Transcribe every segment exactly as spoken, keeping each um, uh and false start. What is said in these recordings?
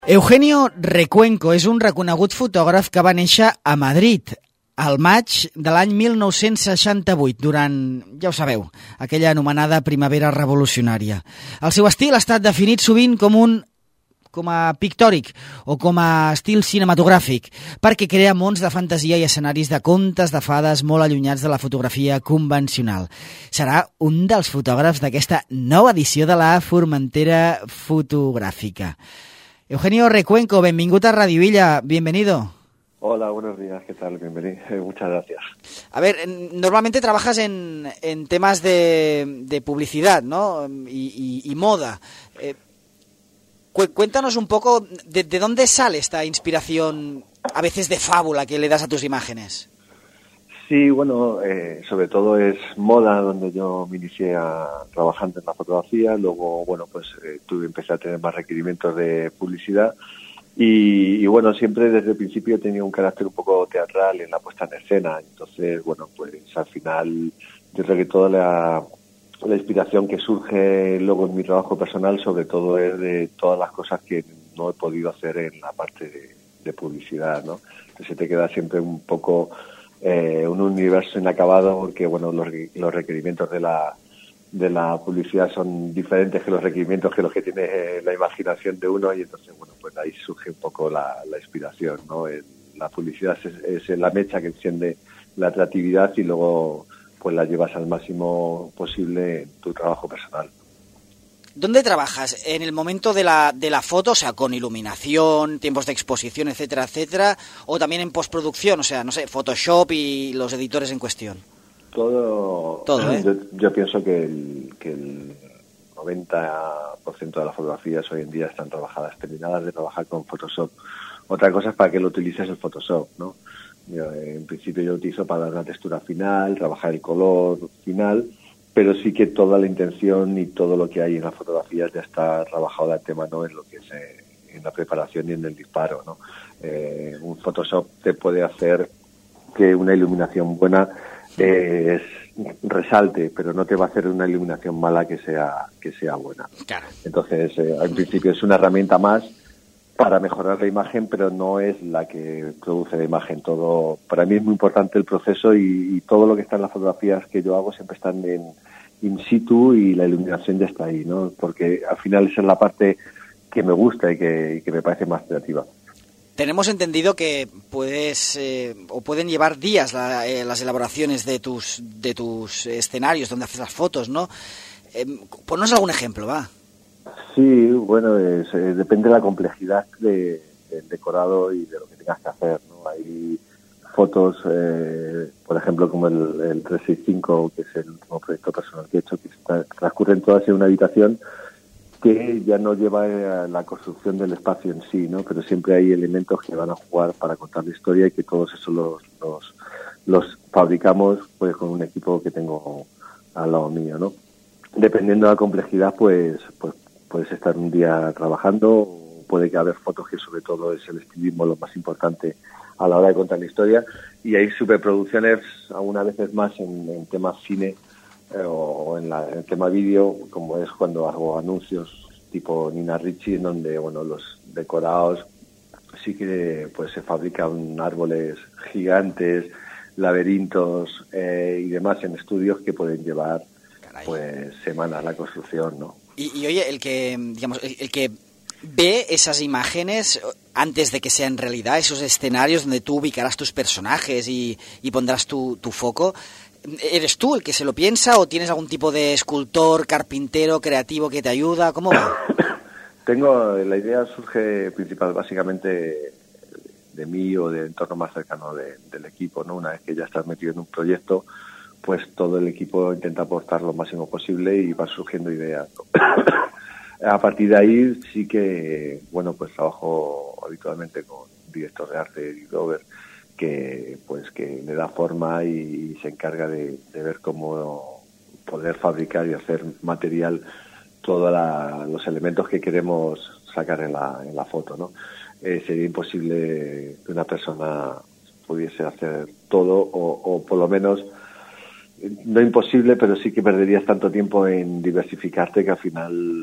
Eugenio Recuenco és un reconegut fotògraf que va néixer a Madrid al maig de l'any mil nou-cents seixanta-vuit, durant, ja ho sabeu, aquella anomenada primavera revolucionària. El seu estil ha estat definit sovint com un com a pictòric o com a estil cinematogràfic, perquè crea mons de fantasia i escenaris de contes de fades molt allunyats de la fotografia convencional. Serà un dels fotògrafs d'aquesta nova edició de la Formentera Fotogràfica. Eugenio Recuenco, benvingut a Radio Illa, bienvenido. Hola, buenos días, ¿qué tal? Bienvenido, muchas gracias. A ver, normalmente trabajas en, en temas de, de publicidad, ¿no? Y, y, y moda. Eh, cu- cuéntanos un poco de, de dónde sale esta inspiración, a veces de fábula, que le das a tus imágenes. Sí, bueno, eh, sobre todo es moda donde yo me inicié a, trabajando en la fotografía, luego, bueno, pues eh, tuve, empecé a tener más requerimientos de publicidad y, y, bueno, siempre desde el principio he tenido un carácter un poco teatral en la puesta en escena, entonces, bueno, pues al final yo creo que toda la, la inspiración que surge luego en mi trabajo personal, sobre todo es de todas las cosas que no he podido hacer en la parte de, de publicidad, ¿no? Entonces te queda siempre un poco... Eh, un universo inacabado porque bueno los, los requerimientos de la de la publicidad son diferentes que los requerimientos que los que tiene eh, la imaginación de uno, y entonces bueno pues ahí surge un poco la, la inspiración, ¿no? El, la publicidad es, es la mecha que enciende la atractividad y luego pues la llevas al máximo posible en tu trabajo personal. ¿Dónde trabajas? ¿En el momento de la, de la foto, o sea, con iluminación, tiempos de exposición, etcétera, etcétera? ¿O también en postproducción, o sea, no sé, Photoshop y los editores en cuestión? Todo. Todo, ¿eh? Yo, yo pienso que el, que el noventa por ciento de las fotografías hoy en día están trabajadas, terminadas de trabajar con Photoshop. Otra cosa es para que lo utilices el Photoshop, ¿no? Yo, en principio yo lo utilizo para dar una textura final, trabajar el color final, pero sí que toda la intención y todo lo que hay en las fotografías ya está trabajado de antemano en lo que es eh, en la preparación y en el disparo, ¿no? Eh, un Photoshop te puede hacer que una iluminación buena eh, es, resalte, pero no te va a hacer una iluminación mala que sea que sea buena. Claro. Entonces, eh, en principio es una herramienta más para mejorar la imagen, pero no es la que produce la imagen. Todo, para mí es muy importante el proceso y, y todo lo que está en las fotografías que yo hago siempre están en in situ y la iluminación ya está ahí, ¿no? Porque al final esa es la parte que me gusta y que, y que me parece más creativa. Tenemos entendido que puedes eh, o pueden llevar días la, eh, las elaboraciones de tus de tus escenarios donde haces las fotos, ¿no? Eh, ponnos algún ejemplo, va. Sí, bueno, es, eh, depende de la complejidad de, del decorado y de lo que tengas que hacer, ¿no? Hay fotos, eh, por ejemplo, como el, el trescientos sesenta y cinco, que es el último proyecto personal que he hecho, que está, transcurren todas en una habitación que ya no lleva a la construcción del espacio en sí, ¿no? Pero siempre hay elementos que van a jugar para contar la historia y que todos esos los, los, los fabricamos pues con un equipo que tengo al lado mío, ¿no? Dependiendo de la complejidad, pues, pues puedes estar un día trabajando, o puede que haber fotos que sobre todo es el estilismo lo más importante a la hora de contar la historia, y hay superproducciones algunas veces más en, en temas cine eh, o en, la, en el tema vídeo, como es cuando hago anuncios tipo Nina Ricci, en donde bueno los decorados sí que pues se fabrican árboles gigantes, laberintos eh, y demás en estudios que pueden llevar Caray. pues semanas la construcción, ¿no? Y, y oye, el que, digamos, el, el que ve esas imágenes antes de que sean realidad, esos escenarios donde tú ubicarás tus personajes y, y pondrás tu, tu foco, ¿eres tú el que se lo piensa o tienes algún tipo de escultor, carpintero, creativo que te ayuda? ¿Cómo va? Tengo, la idea surge principal, básicamente de mí o del entorno más cercano de, del equipo, ¿no? Una vez que ya estás metido en un proyecto, pues todo el equipo intenta aportar lo máximo posible y van surgiendo ideas, ¿no? A partir de ahí sí que, bueno, pues trabajo habitualmente con un director de arte, Eric Dover, que pues que le da forma y, y se encarga de, de ver cómo poder fabricar y hacer material todos los elementos que queremos sacar en la, en la foto, ¿no? Eh, sería imposible que una persona pudiese hacer todo o, o por lo menos no imposible, pero sí que perderías tanto tiempo en diversificarte que al final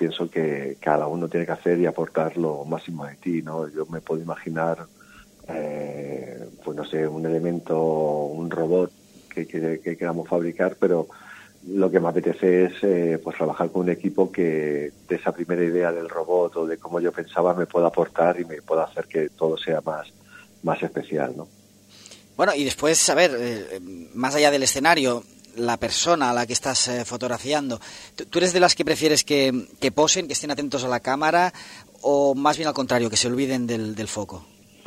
pienso que cada uno tiene que hacer y aportar lo máximo de ti, ¿no? Yo me puedo imaginar, eh, pues no sé, un elemento, un robot que, que, que queramos fabricar, pero lo que me apetece es eh, pues trabajar con un equipo que de esa primera idea del robot o de cómo yo pensaba me pueda aportar y me pueda hacer que todo sea más, más especial, ¿no? Bueno, y después, a ver, eh, más allá del escenario, la persona a la que estás eh, fotografiando, ¿tú eres de las que prefieres que, que posen, que estén atentos a la cámara, o más bien al contrario, que se olviden del, del foco?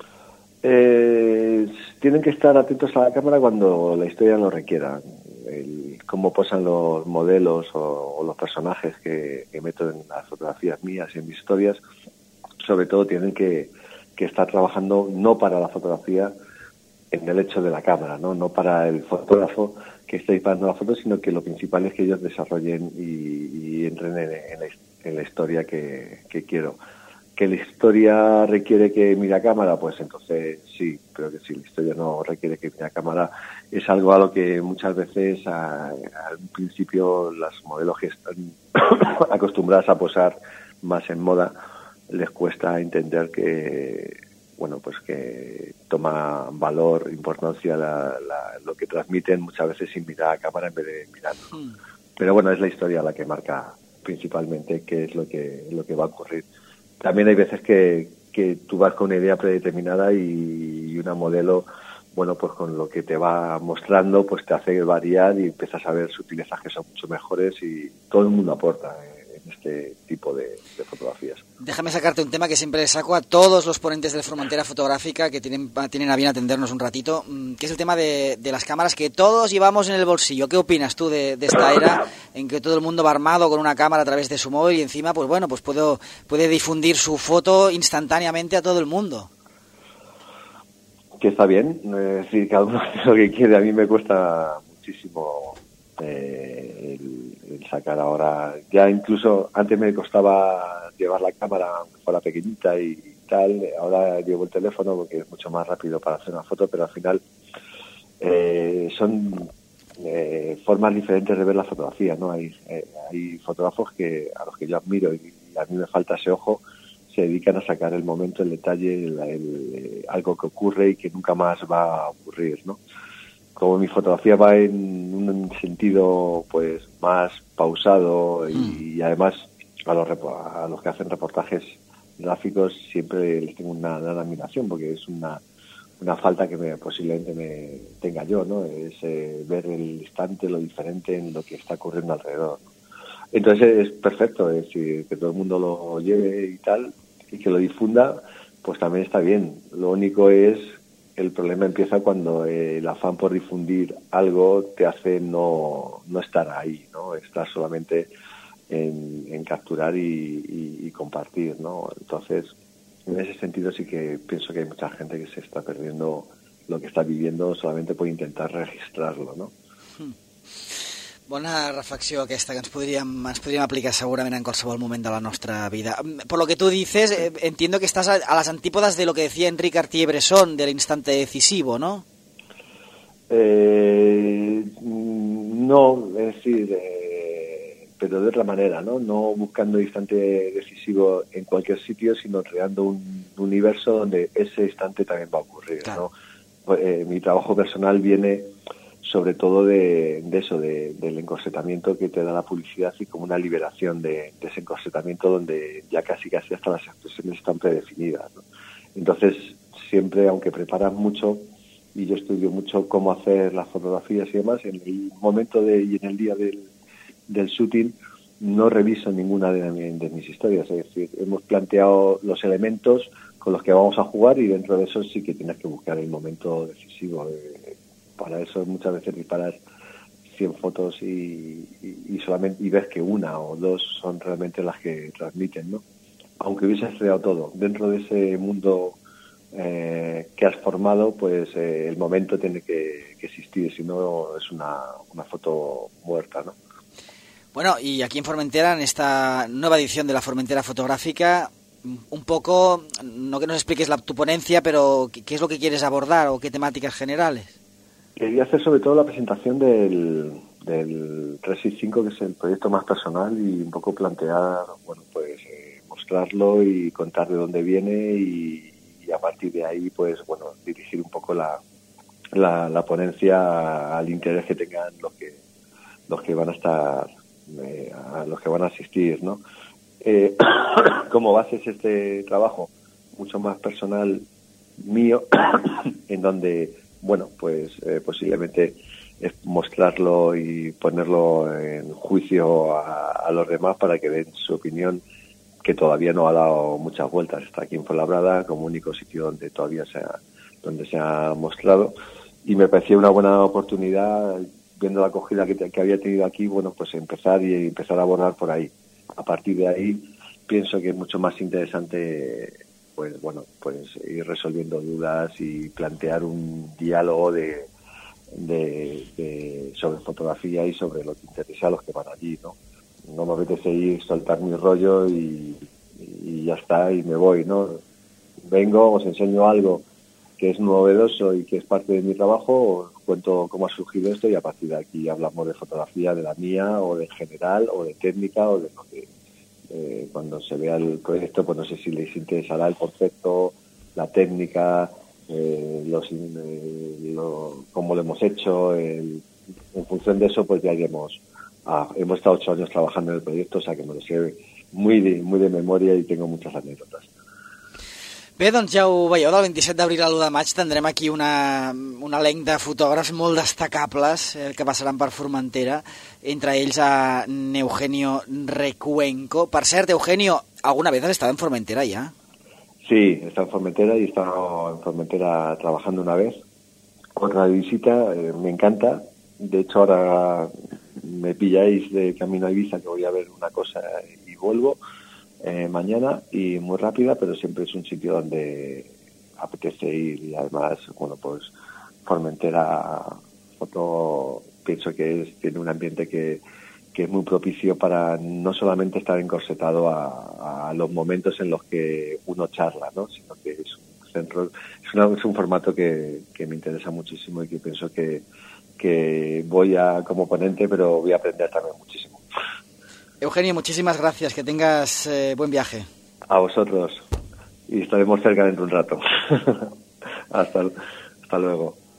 Eh, tienen que estar atentos a la cámara cuando la historia lo requiera. El, cómo posan los modelos o, o los personajes que, que meto en las fotografías mías y en mis historias, sobre todo tienen que, que estar trabajando no para la fotografía en el hecho de la cámara, no no para el fotógrafo que esté disparando la foto, sino que lo principal es que ellos desarrollen y, y entren en, en, la, en la historia que, que quiero. ¿Que la historia requiere que mire a cámara? Pues entonces sí, pero que si la historia no requiere que mire a cámara, es algo a lo que muchas veces a, al principio las modelos que están acostumbradas a posar más en moda les cuesta entender que, bueno, pues que toma valor, importancia la, la, lo que transmiten muchas veces sin mirar a cámara en vez de mirando. Mm. Pero bueno, es la historia la que marca principalmente qué es lo que, lo que va a ocurrir. También hay veces que, que tú vas con una idea predeterminada y, y una modelo, bueno, pues con lo que te va mostrando, pues te hace variar y empiezas a ver sutilezas que son mucho mejores y todo el mundo aporta eh, en este tipo de, de fotografías. Déjame sacarte un tema que siempre saco a todos los ponentes de Formentera Fotográfica que tienen, tienen a bien atendernos un ratito, que es el tema de, de las cámaras que todos llevamos en el bolsillo. ¿Qué opinas tú de, de esta era en que todo el mundo va armado con una cámara a través de su móvil y encima, pues bueno, pues puedo, puede difundir su foto instantáneamente a todo el mundo? Que está bien, es decir, cada uno hace lo que quiere. A mí me cuesta muchísimo eh, el, el sacar ahora, ya incluso antes me costaba llevar la cámara aunque fuera pequeñita y tal, ahora llevo el teléfono porque es mucho más rápido para hacer una foto, pero al final eh, son eh, formas diferentes de ver la fotografía, ¿no? Hay, eh, hay fotógrafos que a los que yo admiro y, y a mí me falta ese ojo, se dedican a sacar el momento, el detalle, el, el, el, algo que ocurre y que nunca más va a ocurrir, ¿no? Como mi fotografía va en un sentido pues más pausado y, mm. y además a los, a los que hacen reportajes gráficos siempre les tengo una gran admiración porque es una, una falta que me, posiblemente me tenga yo, ¿no? Es eh, ver el instante, lo diferente en lo que está ocurriendo alrededor, ¿no? Entonces es perfecto, es decir, que todo el mundo lo lleve y tal, y que lo difunda, pues también está bien. Lo único es, el problema empieza cuando eh, el afán por difundir algo te hace no, no estar ahí, ¿no? Estar solamente en, en capturar y, y, y compartir, ¿no? Entonces, en ese sentido sí que pienso que hay mucha gente que se está perdiendo lo que está viviendo solamente por intentar registrarlo, ¿no? Hmm. Bona reflexió aquesta que ens podríem, ens podríem aplicar segurament en qualsevol moment de la nostra vida. Por lo que tú dices, eh, entiendo que estás a, a las antípodas de lo que decía Henri Cartier-Bresson del instante decisivo, ¿no? Eh, no, es decir, eh, pero de otra manera, ¿no? No buscando instante decisivo en cualquier sitio, sino creando un universo donde ese instante también va a ocurrir, claro. ¿No? Eh, mi trabajo personal viene sobre todo de, de eso, de, del encorsetamiento que te da la publicidad y como una liberación de, de ese encorsetamiento donde ya casi casi hasta las expresiones están predefinidas, ¿no? Entonces, siempre, aunque preparas mucho, y yo estudio mucho cómo hacer las fotografías y demás, en el momento de, y en el día del, del shooting, no reviso ninguna de, de mis historias, es decir, hemos planteado los elementos con los que vamos a jugar y dentro de eso sí que tienes que buscar el momento decisivo de, para eso muchas veces disparas cien fotos y, y, y solamente y ves que una o dos son realmente las que transmiten, ¿no? Aunque hubieses creado todo dentro de ese mundo eh, que has formado, pues eh, el momento tiene que, que existir, si no es una, una foto muerta, ¿no? Bueno, y aquí en Formentera, en esta nueva edición de la Formentera Fotográfica, un poco, no que nos expliques la, tu ponencia, pero ¿qué es lo que quieres abordar o qué temáticas generales? Quería hacer sobre todo la presentación del, del trescientos sesenta y cinco, que es el proyecto más personal, y un poco plantear, bueno, pues eh, mostrarlo y contar de dónde viene y, y a partir de ahí, pues bueno, dirigir un poco la, la, la ponencia al interés que tengan los que los que van a estar, eh, a los que van a asistir, ¿no? Eh, como base es este trabajo mucho más personal mío, en donde, bueno, pues eh, posiblemente es mostrarlo y ponerlo en juicio a, a los demás para que den su opinión, que todavía no ha dado muchas vueltas. Está aquí en Fuenlabrada como único sitio donde todavía se ha, donde se ha mostrado, y me parecía una buena oportunidad, viendo la acogida que, que había tenido aquí, bueno, pues empezar y empezar a abordar por ahí. A partir de ahí pienso que es mucho más interesante, pues bueno, pues ir resolviendo dudas y plantear un diálogo de, de, de sobre fotografía y sobre lo que interesa a los que van allí, ¿no? No me apetece ir, soltar mi rollo y, y ya está, y me voy, ¿no? Vengo, os enseño algo que es novedoso y que es parte de mi trabajo, os cuento cómo ha surgido esto y a partir de aquí hablamos de fotografía, de la mía o de general o de técnica o de lo que eh, cuando se vea el proyecto, pues no sé si les interesará el concepto, la técnica, eh, los, eh, lo, cómo lo hemos hecho, el, en función de eso pues ya iremos. Ah, hemos estado ocho años trabajando en el proyecto, o sea que me lo sé muy de, muy de memoria y tengo muchas anécdotas. Bé, doncs ja ho veieu, del vint-i-set d'abril a l'u de maig tindrem aquí una, un elenc de fotògrafs molt destacables eh, que passaran per Formentera, entre ells a Eugenio Recuenco. Per cert, Eugenio, ¿alguna vez has estado en Formentera ya? Sí, he estado en Formentera y he estado en Formentera trabajando una vez. Otra visita, eh, me encanta. De hecho, ahora me pilláis de camino a Ibiza, que voy a ver una cosa y vuelvo. Eh, mañana, y muy rápida, pero siempre es un sitio donde apetece ir, y además, bueno, pues Formentera foto, pienso que es, tiene un ambiente que, que es muy propicio para no solamente estar encorsetado a, a los momentos en los que uno charla, ¿no? Sino que es un centro, es, una, es un formato que, que me interesa muchísimo y que pienso que, que voy a como ponente, pero voy a aprender también muchísimo. Eugenio, muchísimas gracias, que tengas eh, buen viaje. A vosotros, y estaremos cerca dentro de un rato. hasta, hasta luego.